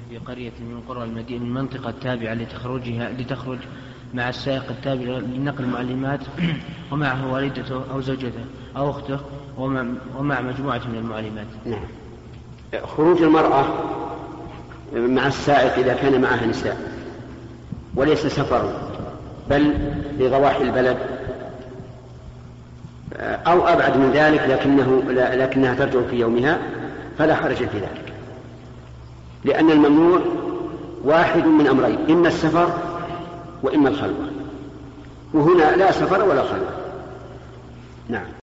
في قرية من قرى المدينة من المنطقة التابعة لتخرج مع السائق التابع لنقل المعلمات ومعه والدته أو زوجته أو أخته ومع مجموعة من المعلمات. نعم. خروج المرأة مع السائق إذا كان معها نساء وليس سفر بل لضواحي البلد أو أبعد من ذلك لكنها ترجع في يومها فلا حرج في ذلك، لأن الممنوع واحد من أمرين: إما السفر وإما الخلوة، وهنا لا سفر ولا خلوة. نعم.